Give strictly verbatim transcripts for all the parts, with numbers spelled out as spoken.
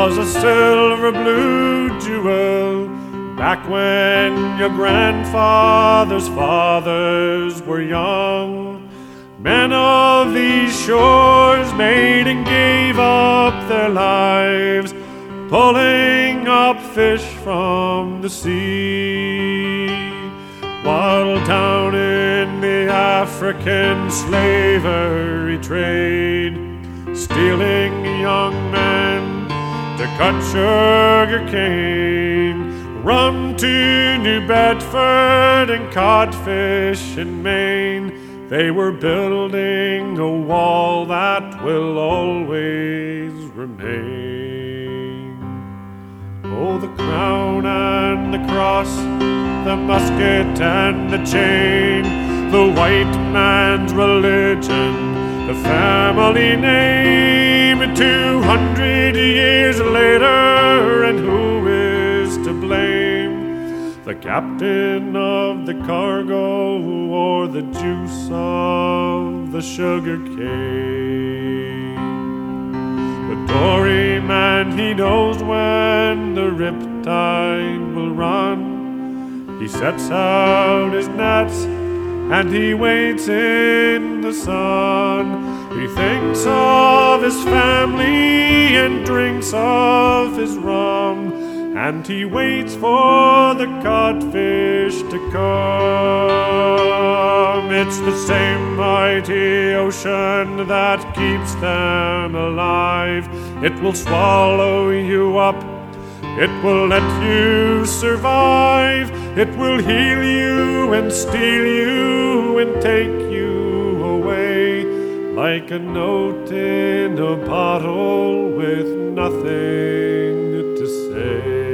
was a silver blue jewel, back when your grandfather's fathers were young. Men of these shores made and gave up their lives, pulling up fish from the sea, while down in the African slavery trade, stealing young men to cut sugar cane, rum to New Bedford and codfish in Maine. They were building a wall that will always remain. Oh, the crown and the cross, the musket and the chain, the white man's religion, the family name. Two hundred years later, and who is to blame? The captain of the cargo or the juice of the sugar cane? The dory man, he knows when the riptide will run. He sets out his nets and he waits in the sun. He thinks of his family and drinks of his rum, and he waits for the codfish to come. It's the same mighty ocean that keeps them alive. It will swallow you up, it will let you survive. It will heal you and steal you and take you away, like a note in a bottle with nothing to say.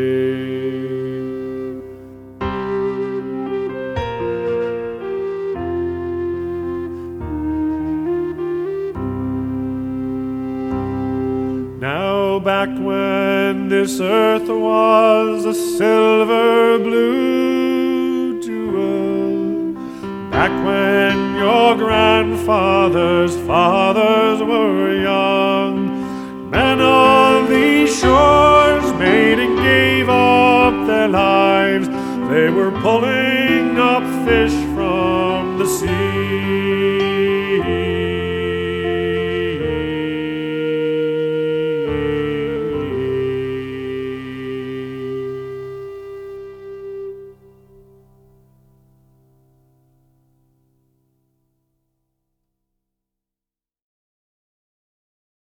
Now back when this earth was a silver blue jewel, back when your grandfather's fathers were young, men of these shores made and gave up their lives. They were pulling up fish